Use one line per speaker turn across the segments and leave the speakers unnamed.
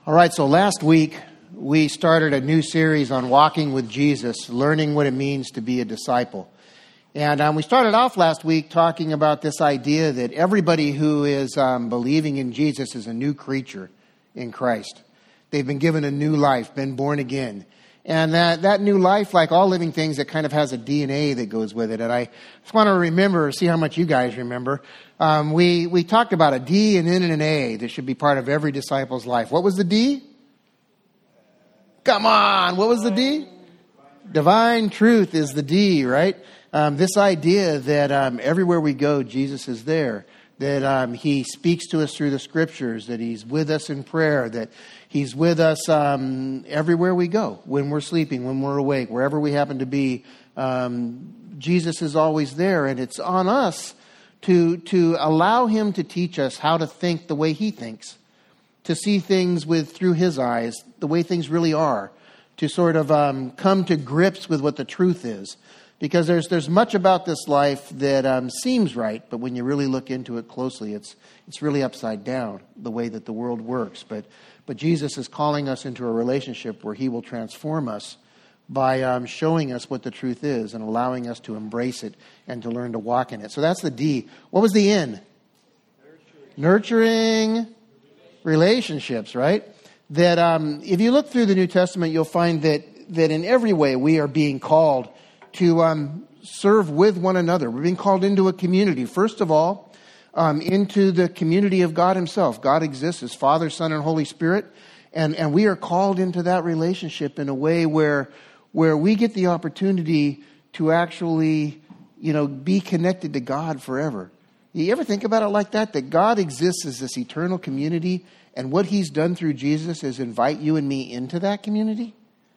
All right, so last week we started a new series on walking with Jesus, learning what it means to be a disciple. And we started off last week talking about this idea that everybody who is believing in Jesus is a new creature in Christ. They've been given a new life, been born again. And that new life, like all living things, it kind of has a DNA that goes with it. And I just want to see how much you guys remember. We talked about a D, an N, and an A that should be part of every disciple's life. What was the D? Come on, what was the D? Divine truth is the D, right? This idea that everywhere we go, Jesus is there. That He speaks to us through the Scriptures, that He's with us in prayer, that He's with us everywhere we go, when we're sleeping, when we're awake, wherever we happen to be. Jesus is always there, and it's on us to allow Him to teach us how to think the way He thinks, to see things through His eyes, the way things really are, to sort of come to grips with what the truth is. Because there's much about this life that seems right, but when you really look into it closely, it's really upside down, the way that the world works. But Jesus is calling us into a relationship where He will transform us by showing us what the truth is and allowing us to embrace it and to learn to walk in it. So that's the D. What was the N? Nurturing relationships, right? That if you look through the New Testament, you'll find that in every way we are being called to serve with one another. We're being called into a community. First of all, into the community of God Himself. God exists as Father, Son, and Holy Spirit. And we are called into that relationship in a way where we get the opportunity to actually, be connected to God forever. You ever think about it like that? That God exists as this eternal community, and what He's done through Jesus is invite you and me into that community?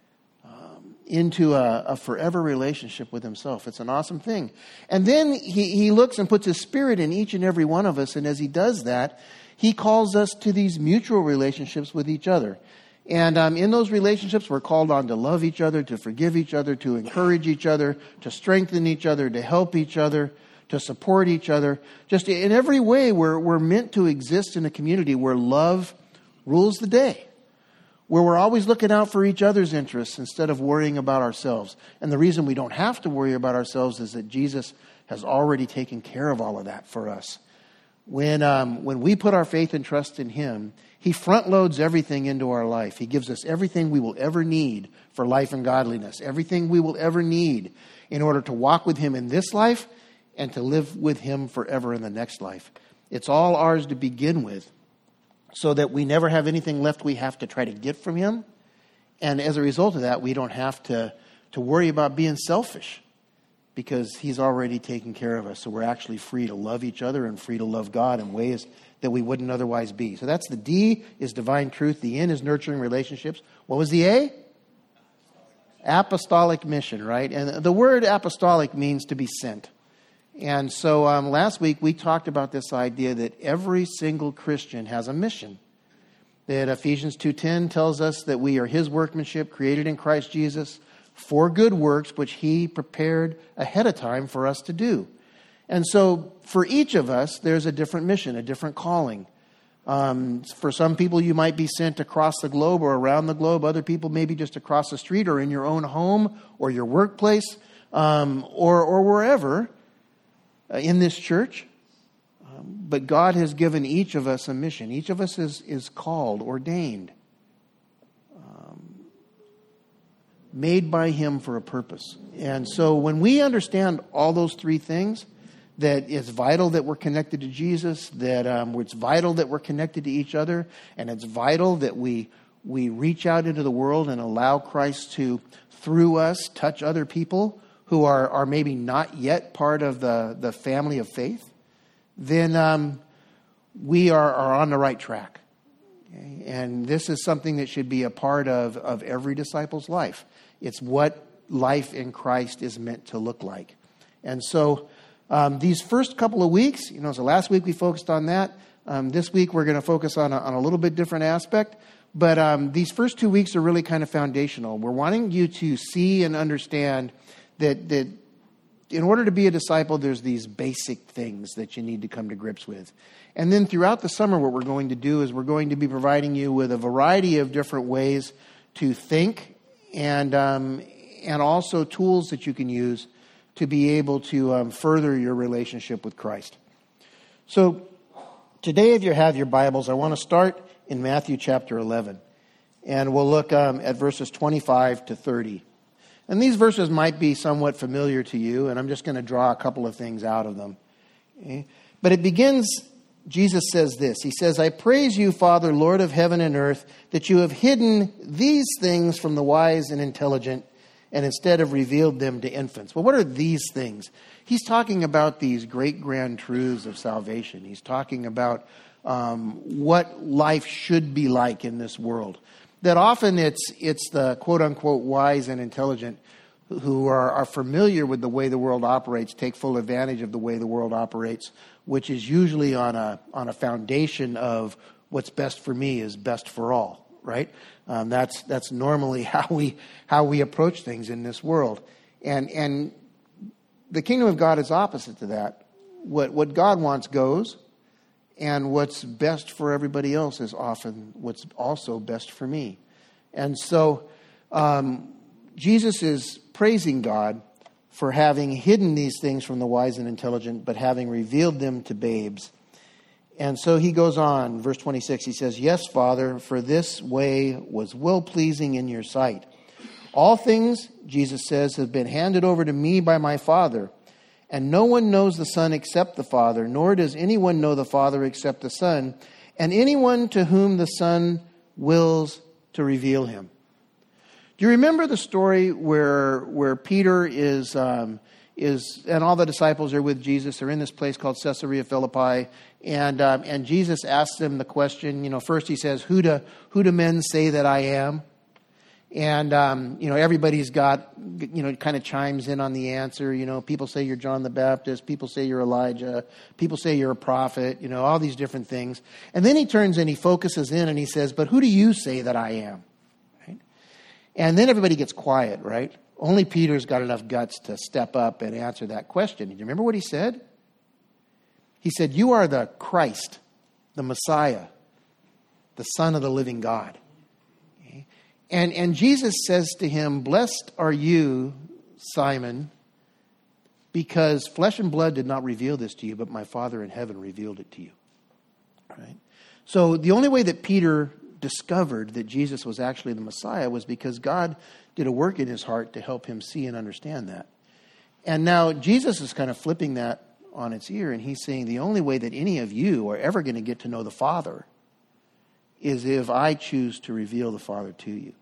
Into a forever relationship with Himself. It's an awesome thing. And then he looks and puts His Spirit in each and every one of us. And as He does that, He calls us to these mutual relationships with each other. And in those relationships, we're called on to love each other, to forgive each other, to encourage each other, to strengthen each other, to help each other, to support each other. Just in every way, we're meant to exist in a community where love rules the day, where we're always looking out for each other's interests instead of worrying about ourselves. And the reason we don't have to worry about ourselves is that Jesus has already taken care of all of that for us. When we put our faith and trust in Him, He front loads everything into our life. He gives us everything we will ever need for life and godliness, everything we will ever need in order to walk with Him in this life and to live with Him forever in the next life. It's all ours to begin with, so that we never have anything left we have to try to get from Him. And as a result of that, we don't have to worry about being selfish, because He's already taken care of us. So we're actually free to love each other and free to love God in ways that we wouldn't otherwise be. So that's the D, is divine truth. The N is nurturing relationships. What was the A? Apostolic mission, right? And the word apostolic means to be sent. And so last week we talked about this idea that every single Christian has a mission. That Ephesians 2:10 tells us that we are His workmanship, created in Christ Jesus for good works, which He prepared ahead of time for us to do. And so for each of us, there's a different mission, a different calling. For some people, you might be sent across the globe or around the globe. Other people maybe just across the street or in your own home or your workplace or wherever in this church. But God has given each of us a mission. Each of us is called, ordained, made by Him for a purpose. And so when we understand all those three things, that it's vital that we're connected to Jesus, that it's vital that we're connected to each other, and it's vital that we reach out into the world and allow Christ to, through us, touch other people who are maybe not yet part of the family of faith, then we are on the right track. Okay? And this is something that should be a part of every disciple's life. It's what life in Christ is meant to look like. And so these first couple of weeks, so last week we focused on that. This week we're going to focus on a little bit different aspect. But these first 2 weeks are really kind of foundational. We're wanting you to see and understand that in order to be a disciple, there's these basic things that you need to come to grips with. And then throughout the summer, what we're going to do is we're going to be providing you with a variety of different ways to think and also tools that you can use to be able to further your relationship with Christ. So today, if you have your Bibles, I want to start in Matthew chapter 11. And we'll look at verses 25 to 30. And these verses might be somewhat familiar to you, and I'm just going to draw a couple of things out of them. Okay? But it begins, Jesus says this. He says, I praise you, Father, Lord of heaven and earth, that you have hidden these things from the wise and intelligent, and instead have revealed them to infants. Well, what are these things? He's talking about these great grand truths of salvation. He's talking about what life should be like in this world. That often it's the quote-unquote wise and intelligent who are familiar with the way the world operates, take full advantage of the way the world operates, which is usually on a foundation of what's best for me is best for all, right? That's normally how we approach things in this world. And the kingdom of God is opposite to that. What God wants goes. And what's best for everybody else is often what's also best for me. And so Jesus is praising God for having hidden these things from the wise and intelligent, but having revealed them to babes. And so he goes on, verse 26, he says, Yes, Father, for this way was well-pleasing in your sight. All things, Jesus says, have been handed over to me by my Father. And no one knows the Son except the Father, nor does anyone know the Father except the Son, and anyone to whom the Son wills to reveal him. Do you remember the story where Peter is and all the disciples are with Jesus? They're in this place called Caesarea Philippi, and Jesus asks them the question. First he says, "Who do men say that I am?" And, everybody's got, kind of chimes in on the answer. People say you're John the Baptist. People say you're Elijah. People say you're a prophet, all these different things. And then he turns and he focuses in and he says, but who do you say that I am? Right? And then everybody gets quiet, right? Only Peter's got enough guts to step up and answer that question. Do you remember what he said? He said, you are the Christ, the Messiah, the Son of the living God. And Jesus says to him, blessed are you, Simon, because flesh and blood did not reveal this to you, but my Father in heaven revealed it to you. Right? So the only way that Peter discovered that Jesus was actually the Messiah was because God did a work in his heart to help him see and understand that. And now Jesus is kind of flipping that on its ear, and he's saying the only way that any of you are ever going to get to know the Father is if I choose to reveal the Father to you.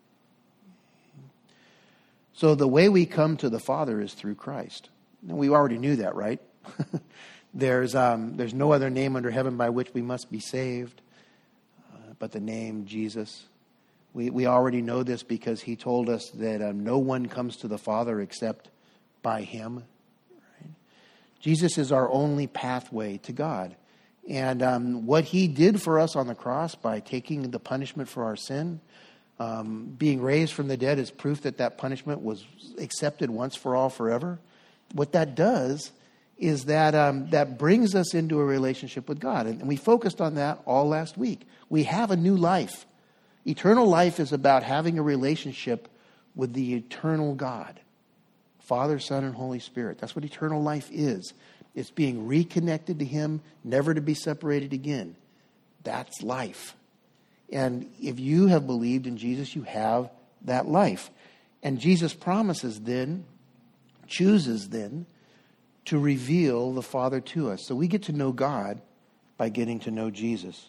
So the way we come to the Father is through Christ. And we already knew that, right? There's no other name under heaven by which we must be saved but the name Jesus. We already know this because he told us that no one comes to the Father except by him. Right? Jesus is our only pathway to God. And what he did for us on the cross by taking the punishment for our sin, being raised from the dead is proof that that punishment was accepted once for all forever. What that does is that brings us into a relationship with God. And we focused on that all last week. We have a new life. Eternal life is about having a relationship with the eternal God. Father, Son, and Holy Spirit. That's what eternal life is. It's being reconnected to him, never to be separated again. That's life. And if you have believed in Jesus, you have that life. And Jesus chooses then, to reveal the Father to us. So we get to know God by getting to know Jesus.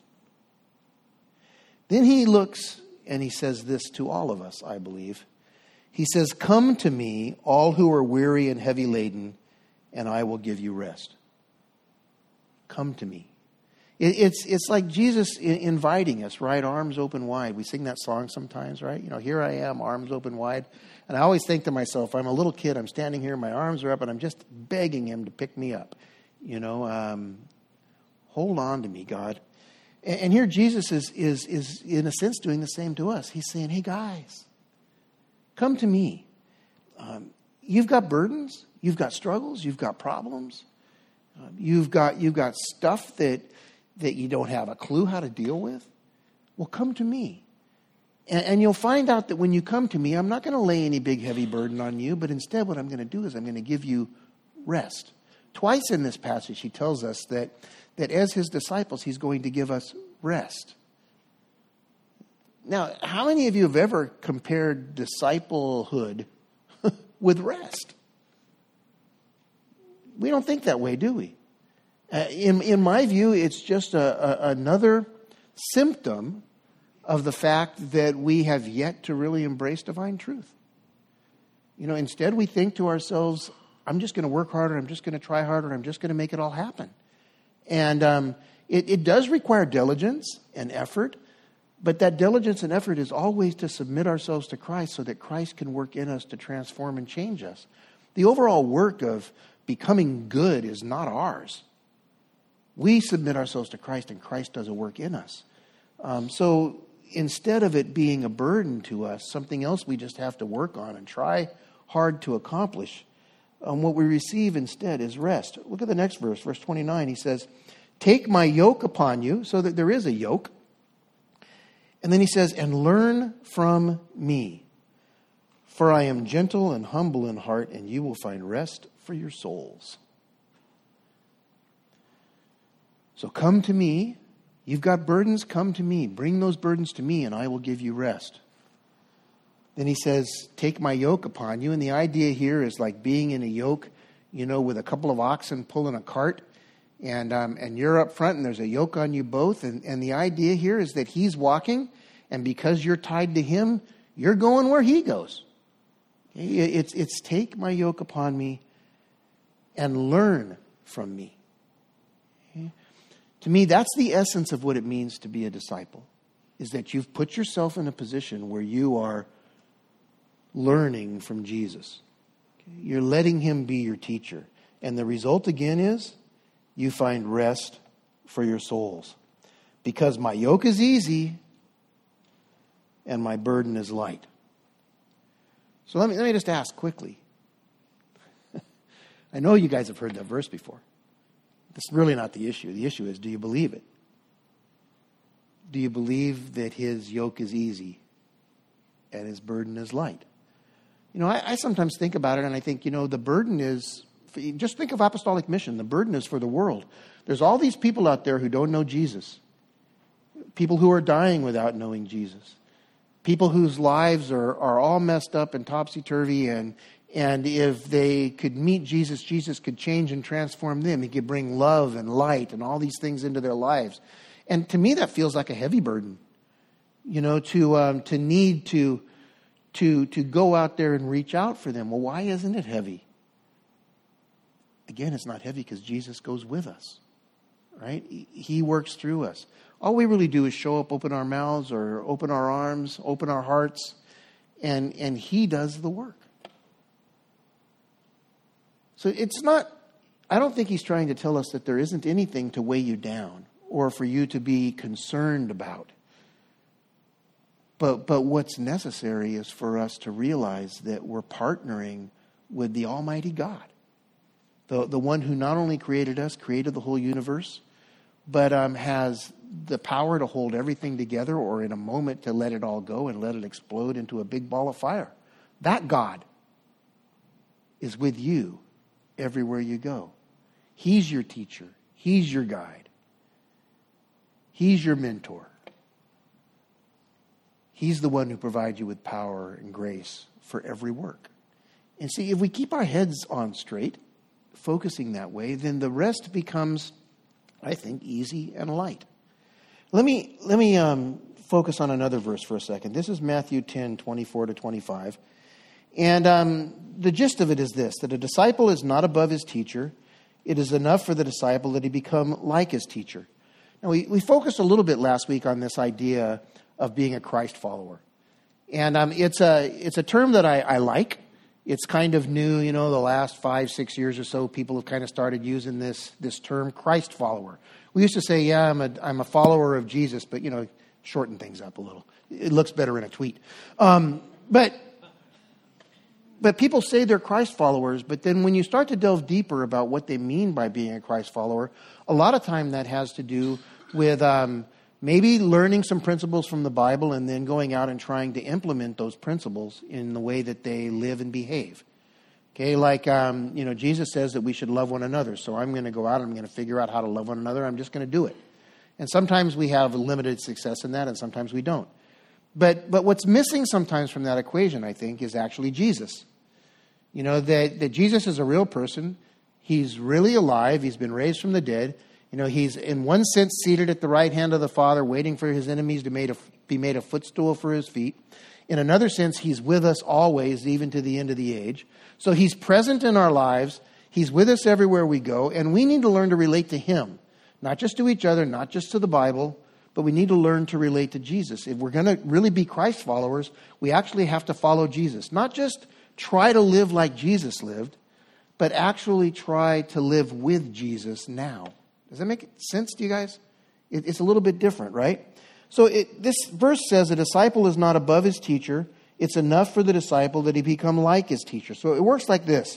Then he looks and he says this to all of us, I believe. He says, come to me, all who are weary and heavy laden, and I will give you rest. Come to me. It's like Jesus inviting us, right? Arms open wide. We sing that song sometimes, right? Here I am, arms open wide. And I always think to myself, I'm a little kid. I'm standing here, my arms are up, and I'm just begging him to pick me up. Hold on to me, God. And here Jesus is in a sense doing the same to us. He's saying, hey guys, come to me. you've got burdens, you've got struggles, you've got problems, you've got stuff that you don't have a clue how to deal with. Well, come to me. And you'll find out that when you come to me, I'm not going to lay any big heavy burden on you, but instead what I'm going to do is I'm going to give you rest. Twice in this passage, he tells us that as his disciples, he's going to give us rest. Now, how many of you have ever compared disciplehood with rest? We don't think that way, do we? In my view, it's just another symptom of the fact that we have yet to really embrace divine truth. Instead we think to ourselves, I'm just going to work harder, I'm just going to try harder, I'm just going to make it all happen. And it does require diligence and effort, but that diligence and effort is always to submit ourselves to Christ so that Christ can work in us to transform and change us. The overall work of becoming good is not ours. We submit ourselves to Christ and Christ does a work in us. So instead of it being a burden to us, something else we just have to work on and try hard to accomplish, what we receive instead is rest. Look at the next verse, verse 29. He says, take my yoke upon you, so that there is a yoke. And then he says, and learn from me, for I am gentle and humble in heart, and you will find rest for your souls. So come to me. You've got burdens, come to me. Bring those burdens to me, and I will give you rest. Then he says, take my yoke upon you. And the idea here is like being in a yoke, with a couple of oxen pulling a cart. And you're up front, and there's a yoke on you both. And the idea here is that he's walking, and because you're tied to him, you're going where he goes. It's take my yoke upon me and learn from me. Okay? To me, that's the essence of what it means to be a disciple, is that you've put yourself in a position where you are learning from Jesus. Okay? You're letting him be your teacher. And the result, again, is you find rest for your souls. Because my yoke is easy and my burden is light. So let me just ask quickly. I know you guys have heard that verse before. That's really not the issue. The issue is, do you believe it? Do you believe that his yoke is easy and his burden is light? I sometimes think about it and I think, the burden is, just think of apostolic mission. The burden is for the world. There's all these people out there who don't know Jesus. People who are dying without knowing Jesus. People whose lives are all messed up and topsy-turvy, and if they could meet Jesus, Jesus could change and transform them. He could bring love and light and all these things into their lives. And to me, that feels like a heavy burden, to need to go out there and reach out for them. Well, why isn't it heavy? Again, it's not heavy because Jesus goes with us, right? He works through us. All we really do is show up, open our mouths or open our arms, open our hearts, and he does the work. So it's not, I don't think he's trying to tell us that there isn't anything to weigh you down or for you to be concerned about. But what's necessary is for us to realize that we're partnering with the Almighty God. The one who not only created us, created the whole universe, but has the power to hold everything together, or in a moment to let it all go and let it explode into a big ball of fire. That God is with you everywhere you go. He's your teacher. He's your guide. He's your mentor. He's the one who provides you with power and grace for every work. And see, if we keep our heads on straight, focusing that way, then the rest becomes, I think, easy and light. Let me focus on another verse for a second. This is Matthew 10:24-25. And the gist of it is this, that a disciple is not above his teacher. It is enough for the disciple that he become like his teacher. Now, we focused a little bit last week on this idea of being a Christ follower. And it's a term that I like. It's kind of new, the last 5-6 years or so, people have kind of started using this term, Christ follower. We used to say, I'm a follower of Jesus, but, shorten things up a little. It looks better in a tweet. But But people say they're Christ followers, but then when you start to delve deeper about what they mean by being a Christ follower, a lot of time that has to do with maybe learning some principles from the Bible and then going out and trying to implement those principles in the way that they live and behave. Okay, like, Jesus says that we should love one another. So I'm going to go out and I'm going to figure out how to love one another. I'm just going to do it. And sometimes we have limited success in that and sometimes we don't. But what's missing sometimes from that equation, I think, is actually Jesus. That Jesus is a real person. He's really alive. He's been raised from the dead. He's in one sense seated at the right hand of the Father, waiting for his enemies to be made a footstool for his feet. In another sense, he's with us always, even to the end of the age. So he's present in our lives. He's with us everywhere we go. And we need to learn to relate to him, not just to each other, not just to the Bible, but we need to learn to relate to Jesus. If we're going to really be Christ followers, we actually have to follow Jesus. Not just try to live like Jesus lived, but actually try to live with Jesus now. Does that make sense to you guys? It's a little bit different, right? So this verse says a disciple is not above his teacher. It's enough for the disciple that he become like his teacher. So it works like this.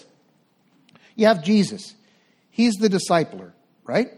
You have Jesus. He's the discipler, right?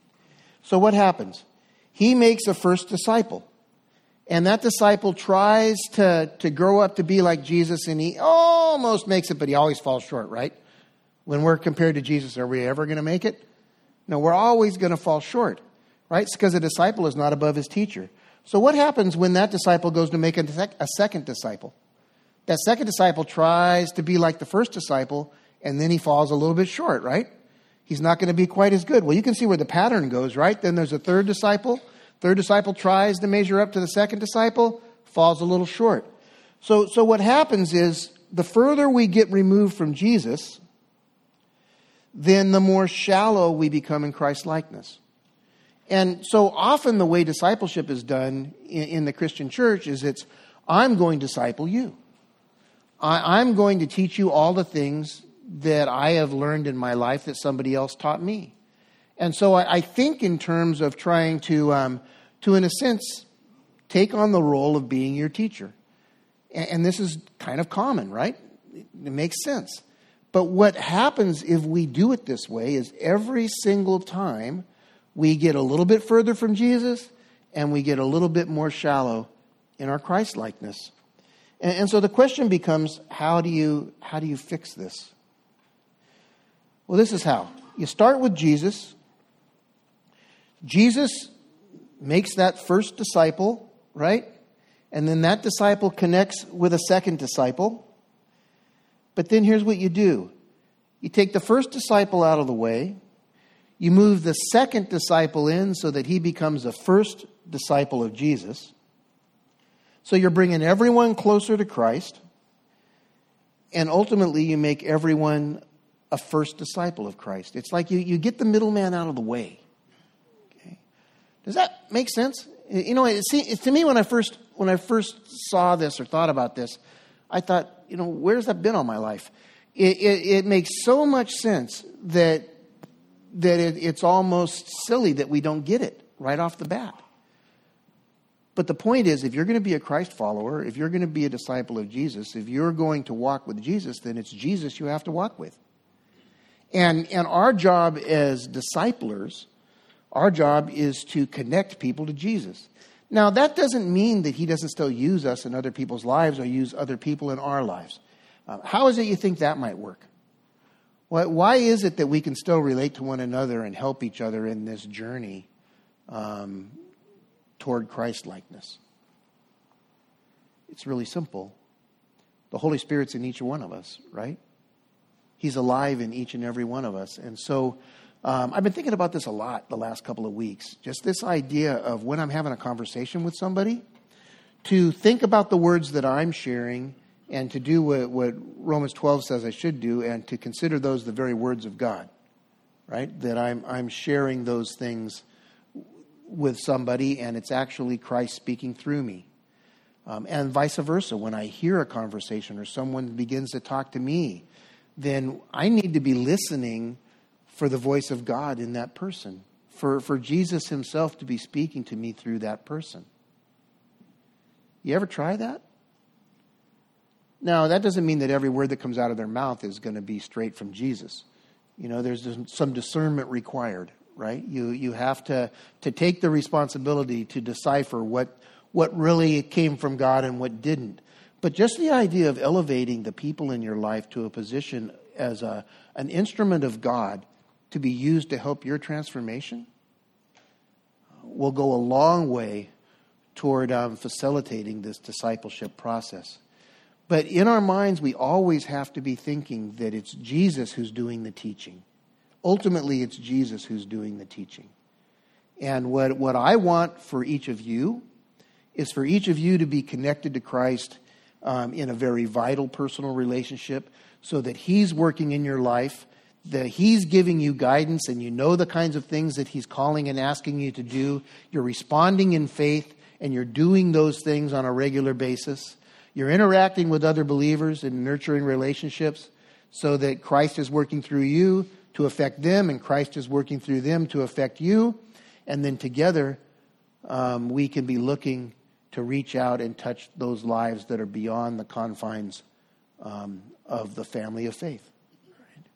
So what happens? He makes a first disciple. And that disciple tries to grow up to be like Jesus, and he almost makes it, but he always falls short, right? When we're compared to Jesus, are we ever going to make it? No, we're always going to fall short, right? It's because a disciple is not above his teacher. So what happens when that disciple goes to make a second disciple? That second disciple tries to be like the first disciple, and then he falls a little bit short, right? He's not going to be quite as good. Well, you can see where the pattern goes, right? Then there's a third disciple. Third disciple tries to measure up to the second disciple, falls a little short. So what happens is the further we get removed from Jesus, then the more shallow we become in Christ's likeness. And so often the way discipleship is done in the Christian church is I'm going to disciple you. I'm going to teach you all the things that I have learned in my life that somebody else taught me. And so I think in terms of trying to, in a sense, take on the role of being your teacher. And this is kind of common, right? It makes sense. But what happens if we do it this way is every single time we get a little bit further from Jesus and we get a little bit more shallow in our Christ-likeness. And so the question becomes, how do you fix this? Well, this is how. You start with Jesus. Jesus makes that first disciple, right? And then that disciple connects with a second disciple. But then here's what you do. You take the first disciple out of the way. You move the second disciple in so that he becomes a first disciple of Jesus. So you're bringing everyone closer to Christ. And ultimately, you make everyone a first disciple of Christ. It's like you get the middleman out of the way. Okay? Does that make sense? To me, when I first saw this or thought about this, I thought, where's that been all my life? It makes so much sense that it's almost silly that we don't get it right off the bat. But the point is, if you're going to be a Christ follower, if you're going to be a disciple of Jesus, if you're going to walk with Jesus, then it's Jesus you have to walk with. And our job as disciplers, our job is to connect people to Jesus. Now, that doesn't mean that he doesn't still use us in other people's lives or use other people in our lives. How is it you think that might work? Why is it that we can still relate to one another and help each other in this journey toward Christ-likeness? It's really simple. The Holy Spirit's in each one of us, right? He's alive in each and every one of us. And so I've been thinking about this a lot the last couple of weeks. Just this idea of when I'm having a conversation with somebody, to think about the words that I'm sharing and to do what Romans 12 says I should do, and to consider those the very words of God, right? That I'm sharing those things with somebody and it's actually Christ speaking through me. And vice versa. When I hear a conversation or someone begins to talk to me, then I need to be listening for the voice of God in that person, for Jesus himself to be speaking to me through that person. You ever try that? Now, that doesn't mean that every word that comes out of their mouth is going to be straight from Jesus. There's some discernment required, right? You have to take the responsibility to decipher what really came from God and what didn't. But just the idea of elevating the people in your life to a position as an instrument of God to be used to help your transformation will go a long way toward facilitating this discipleship process. But in our minds, we always have to be thinking that it's Jesus who's doing the teaching. Ultimately, it's Jesus who's doing the teaching. And what I want for each of you is for each of you to be connected to Christ in a very vital personal relationship so that He's working in your life, that He's giving you guidance and you know the kinds of things that He's calling and asking you to do. You're responding in faith and you're doing those things on a regular basis. You're interacting with other believers and nurturing relationships so that Christ is working through you to affect them and Christ is working through them to affect you. And then together we can be looking to reach out and touch those lives that are beyond the confines of the family of faith. Right?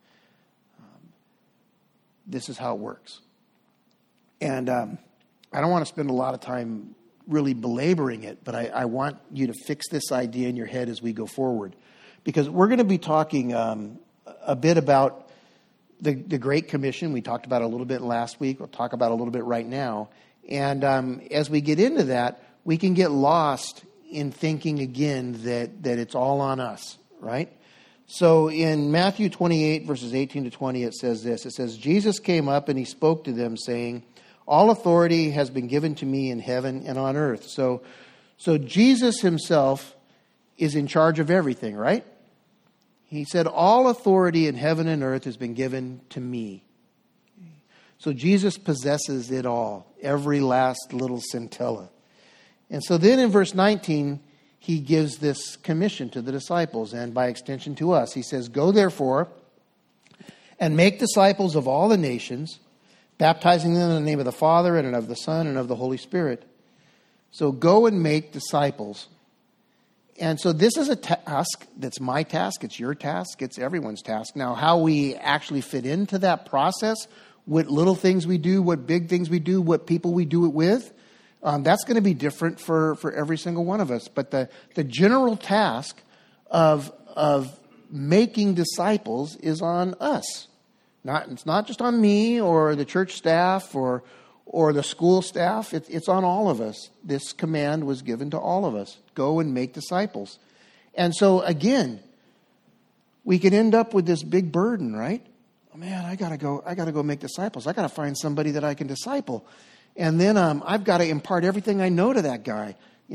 This is how it works. And I don't want to spend a lot of time really belaboring it, but I want you to fix this idea in your head as we go forward. Because we're going to be talking a bit about the Great Commission. We talked about it a little bit last week. We'll talk about it a little bit right now. And as we get into that, we can get lost in thinking again that it's all on us, right? So in Matthew 28, verses 18 to 20, it says this. It says, Jesus came up and He spoke to them, saying, all authority has been given to me in heaven and on earth. So Jesus Himself is in charge of everything, right? He said, all authority in heaven and earth has been given to me. So Jesus possesses it all, every last little scintilla. And so then in verse 19, He gives this commission to the disciples and by extension to us. He says, go therefore and make disciples of all the nations, baptizing them in the name of the Father and of the Son and of the Holy Spirit. So go and make disciples. And so this is a task that's my task, it's your task, it's everyone's task. Now, how we actually fit into that process, what little things we do, what big things we do, what people we do it with, that's going to be different for every single one of us. But the general task of making disciples is on us. It's not just on me or the church staff or the school staff. It's on all of us. This command was given to all of us. Go and make disciples. And so again, we can end up with this big burden, right? Oh man, I gotta go make disciples. I gotta find somebody that I can disciple. And then I've got to impart everything I know to that guy.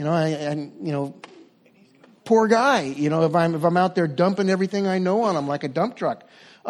Poor guy. If I'm out there dumping everything I know on him like a dump truck.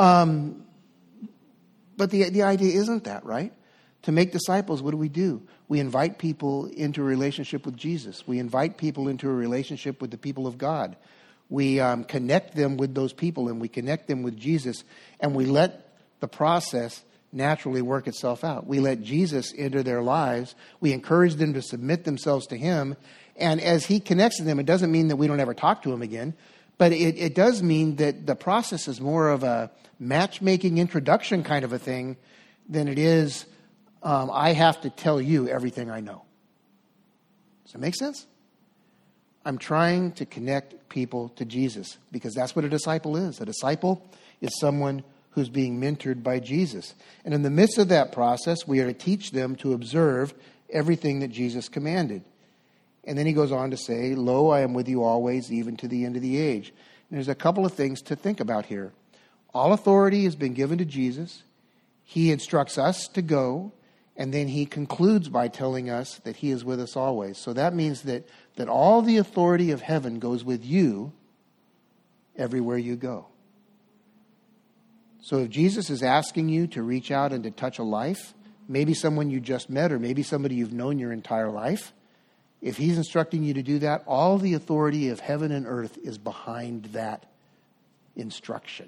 But the idea isn't that, right? To make disciples, what do? We invite people into a relationship with Jesus. We invite people into a relationship with the people of God. We connect them with those people and we connect them with Jesus. And we let the process naturally work itself out. We let Jesus enter their lives. We encourage them to submit themselves to Him. And as He connects to them, it doesn't mean that we don't ever talk to Him again. But it does mean that the process is more of a matchmaking introduction kind of a thing than it is, I have to tell you everything I know. Does that make sense? I'm trying to connect people to Jesus because that's what a disciple is. A disciple is someone who's being mentored by Jesus. And in the midst of that process, we are to teach them to observe everything that Jesus commanded. And then He goes on to say, lo, I am with you always, even to the end of the age. And there's a couple of things to think about here. All authority has been given to Jesus. He instructs us to go. And then He concludes by telling us that He is with us always. So that means that all the authority of heaven goes with you everywhere you go. So if Jesus is asking you to reach out and to touch a life, maybe someone you just met or maybe somebody you've known your entire life, if He's instructing you to do that, all the authority of heaven and earth is behind that instruction.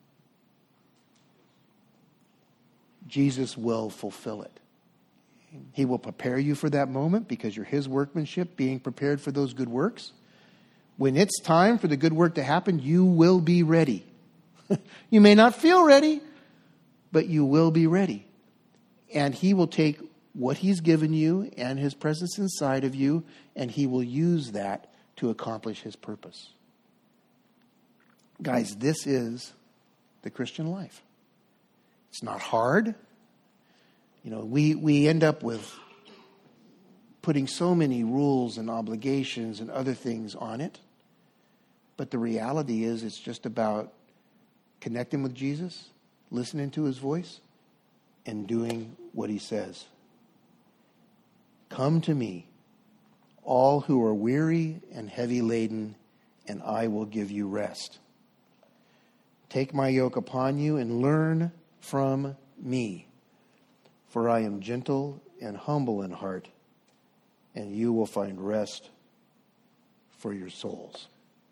Jesus will fulfill it. He will prepare you for that moment because you're His workmanship being prepared for those good works. When it's time for the good work to happen, you will be ready. You may not feel ready, but you will be ready. And He will take what He's given you and His presence inside of you, and He will use that to accomplish His purpose. Guys, this is the Christian life. It's not hard. We end up with putting so many rules and obligations and other things on it. But the reality is it's just about connecting with Jesus, listening to His voice, and doing what He says. Come to me, all who are weary and heavy laden, and I will give you rest. Take my yoke upon you and learn from me, for I am gentle and humble in heart, and you will find rest for your souls.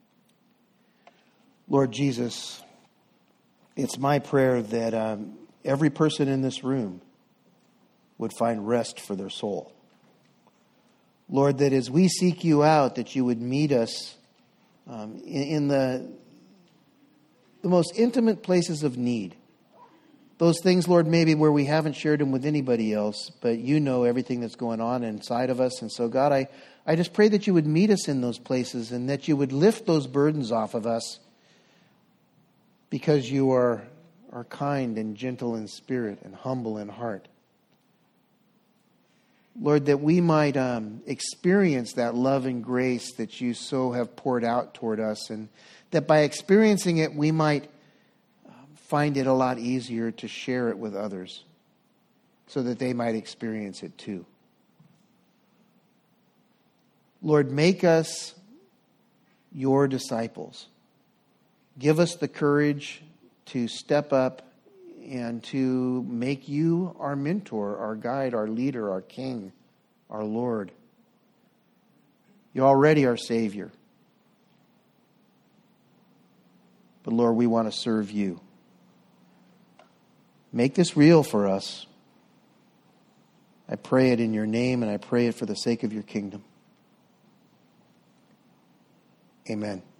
Lord Jesus, it's my prayer that every person in this room would find rest for their soul. Lord, that as we seek you out, that you would meet us in the most intimate places of need. Those things, Lord, maybe where we haven't shared them with anybody else, but you know everything that's going on inside of us. And so, God, I just pray that you would meet us in those places and that you would lift those burdens off of us, because you are kind and gentle in spirit and humble in heart. Lord, that we might experience that love and grace that you so have poured out toward us, and that by experiencing it, we might find it a lot easier to share it with others so that they might experience it too. Lord, make us your disciples. Give us the courage to step up and to make you our mentor, our guide, our leader, our King, our Lord. You're already our Savior. But Lord, we want to serve you. Make this real for us. I pray it in your name, and I pray it for the sake of your kingdom. Amen.